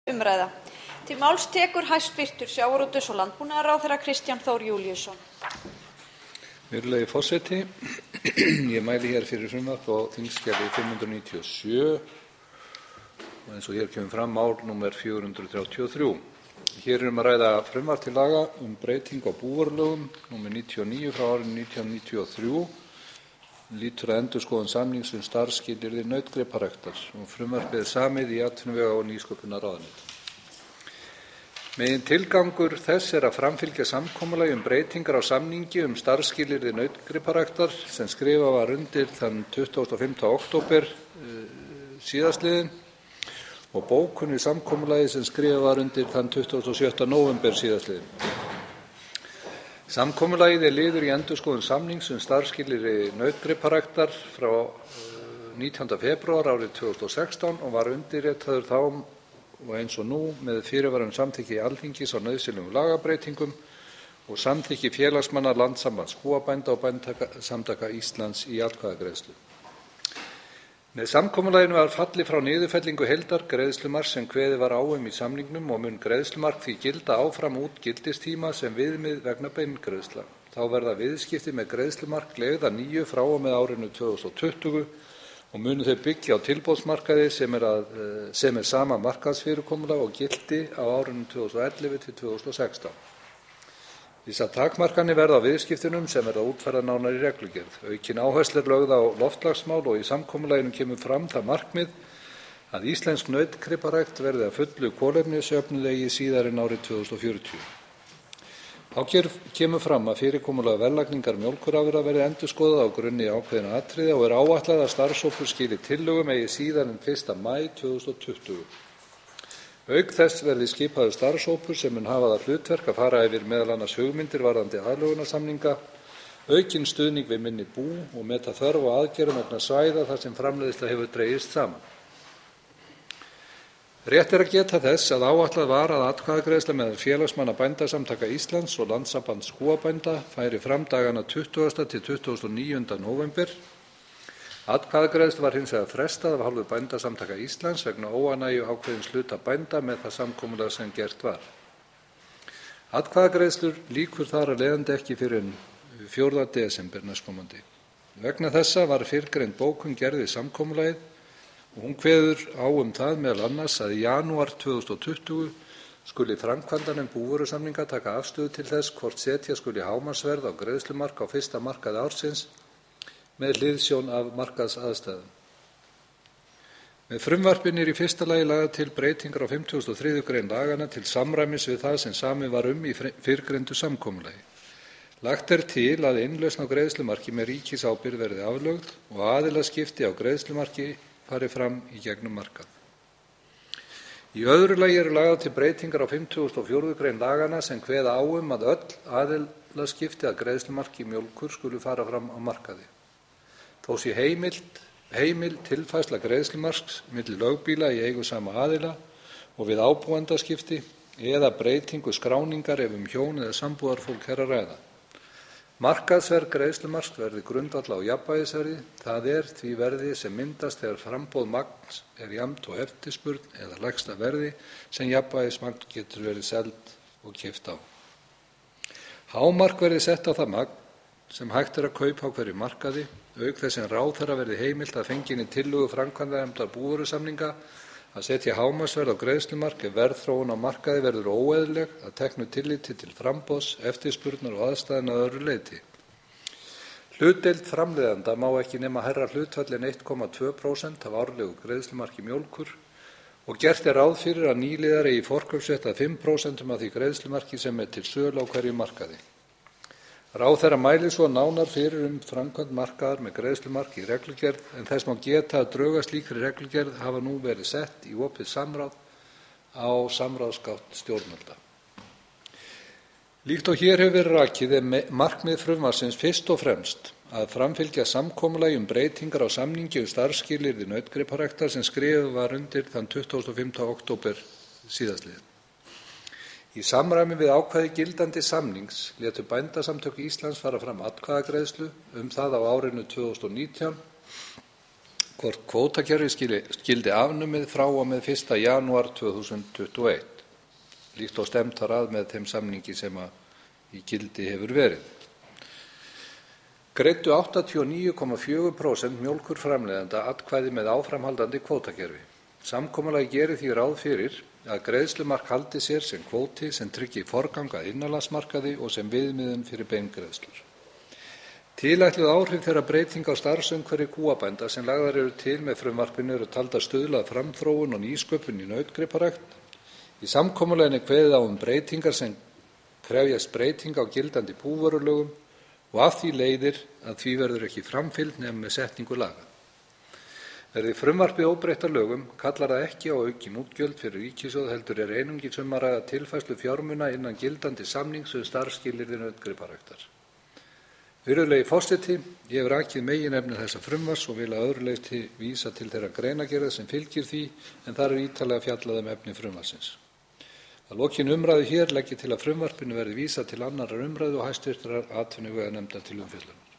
Umræða. Til máls tekur hæstvirtur sjávarútvegs- og landbúnaðarráðherra Kristján Þór Júlíusson. Virðulegi forseti, ég mæli hér fyrir frumvarp á þingskjali 597 og eins og hér kemur fram mál númer 433. Hér er að ræða frumvarp til laga breytingu á búvörulögum númer 99 frá árinu 1993, lýtur að endurskoðun samnings starfsskilyrði nautgriparæktar og frumvarpið er samið í atvinnuvega- og nýsköpunarráðuneyti. Megintilgangur þess er að framfylgja samkomulagi breytingar á samningi starfsskilyrði nautgriparæktar sem skrifað var undir þann 25. október síðastliðinn og bókun við samkomulagi sem skrifað var undir þann 27. nóvember síðastliðinn. Samkomulagið er liður í endurskoðun samnings starfsskilyrði nautgriparæktar frá 19. febrúar árið 2016 og var undirritaður þá og eins og nú með fyrirvara samþykki Alþingis á nauðsynlegum lagabreytingum og samþykki félagsmanna Landssambands kúabænda og Bændasamtaka Íslands í atkvæðagreiðslu. Með samkomulaginu var fallið frá niðurfellingu heildargreiðslumarks sem kveðið var á í samningnum og mun greiðslumark því gilda áfram út gildistíma sem viðmið vegna beingreiðslna. Þá verða viðskipti með greiðslumark leigð að nýju frá og með árinu 2020 og munu þau byggja á tilboðsmarkaði sem er sama markaðsfyrirkomulag og gilti á árunum 2011 til 2016. Vissar takmarkanir verða á viðskiptunum sem verða útfærðar nánar í reglugerð. Aukin áhersla er lögð á loftslagsmál og í samkomulaginu kemur fram það markmið að íslensk nautgriparækt verði að fullu kolefnisjöfnuð síðar en árið 2040. Þá kemur fram að fyrirkomulag verðlagningar mjólkurafurða verði endurskoðað á grunni ákveðinna atriða og er áætlað að starfshópur skili tillögum síðar en 1. maí 2020. Auk þess verði skipaður starfshópur sem mun hafa það hlutverk að fara yfir meðal annars hugmyndir varðandi aðlögunarsamninga, aukinn stuðning við minni bú og meta þörf á aðgerðum vegna svæða þar sem framleiðsla hefur dregist saman. Rétt er að geta þess að áætlað var að atkvæðagreiðsla meðal félagsmanna Bændasamtaka Íslands og Landssambands kúabænda færi fram dagana 20. til 29. nóvember. Atkvæðagreiðslu var hins vegar frestað af hálfu Bændasamtaka Íslands vegna óánægju ákveðins hluta bænda með það samkomulag sem gert var. Atkvæðagreiðslur lýkur þar af leiðandi ekki fyrr en 4. desember næstkomandi. Vegna þessa var fyrrgreind bókun gerð við samkomulagið og hún kveður á það meðal annars að í janúar 2020 skuli framkvæmdanefnd búvörusamninga taka afstöðu til þess hvort setja skuli hámarksverð á greiðslumark á fyrsta markaði ársins með hliðsjón af markaðsaðstæðum. Með frumvarpinu í fyrsta lagi lagðar til breytingar á 53. grein laganna til samræmis við það sem samið var í fyrrgreindu samkomulagi. Lagt er til að innlausn á greiðslumarki með ríkisábyrgð verði aflögð og aðilaskipti á greiðslumarki fari fram í gegnum markað. Í öðru lagi eru lagðar til breytingar á 54. grein laganna sem kveða á að öll aðilaskipti að greiðslumarki mjólkur skulu fara fram á markaði. Þó sé heimil tilfærsla greiðslumarks milli lögbýla í eigu sama aðila og við ábúendaskipti eða breytingu skráningar ef hjón eða sambúðarfólk er að ræða. Markaðsverð greiðslumarks verði grundvallað á jafnvægisverði, það er því verði sem myndast þegar framboð magns er jafnt og eftirspurn eða lægsta verði sem jafnvægismagn getur verið selt og keypt á. Hámark verði sett á það magn sem hægt er að kaupa á hverju markaði, auk þess sem ráðherra verði heimilt að fenginni tillögu framkvæmdanefndar búvörusamninga að setja hámarksverð á greiðslumark ef verðþróun á markaði verður óeðlileg að teknu tilliti til framboðs, eftirspurnar og aðstæðna að öðru leyti. Hlutdeild framleiðanda má ekki nema hærra hlutfall en 1,2% af árlegu greiðslumarki mjólkur og gert er ráð fyrir að nýliðar eigi forkaupsrétt að 5% af því greiðslumarki sem er til sölu á hverju markaði. Ráðherra mælir svo nánar fyrir framkvæmd markaðar með greiðslumark í reglugerð en þess má geta að drög að slíkri reglugerð hafa nú verið sett í opið samráð á samráðsgátt stjórnvalda. Líkt og hér hefur verið rakið er markmið frumvarpsins fyrst og fremst að framfylgja samkomulagi breytingar á samningi starfsskilyrði nautgriparæktar sem skrifað var undir þann 25. október síðastliðinn. Í samræmi við ákvæði gildandi samnings létu Bændasamtök Íslands fara fram atkvæðagreiðslu það á árinu 2019 hvort kvótakerfi skyldi afnumið frá og með 1. janúar 2021, líkt og stefnt var að með þeim samningi sem í gildi hefur verið. Greiddu 89,4% mjólkurframleiðenda atkvæði með áframhaldandi kvótakerfi. Samkomulagið gerir því ráð fyrir að greiðslumark haldi sér sem kvóti sem tryggi forgang að innanlandsmarkaði og sem viðmiðun fyrir beingreiðslur. Tilætluð áhrif þeirra breytinga á starfsumhverfi kúabænda sem lagðar eru til með frumvarpinu eru taldar stuðla að framþróun og nýsköpun í nautgriparækt. Í samkomulaginu er kveðið á breytingar sem krefjast breytinga á gildandi búvörulögum og af því leiðir að því verður ekki framfylgt nema með setningu laga. Verði frumvarpið óbreytt að lögum kallar það ekki á aukin útgjöld fyrir ríkissjóð heldur einungis að ræða tilfærslu fjármuna innan gildandi samnings við starfsskilyrði nautgriparæktar. Virðulegi forseti, ég hef rakið meginefni þessa frumvarps og vil að öðru leyti vísa til þeirra greinargerða sem fylgir því en þar er ítarlega fjallað efni frumvarpsins. Að lokinni umræðu hér legg ég til að frumvarpinu verði vísað til annarrar umræðu og hæstvirtrar atvinnuveganefndar til umfjöllunar.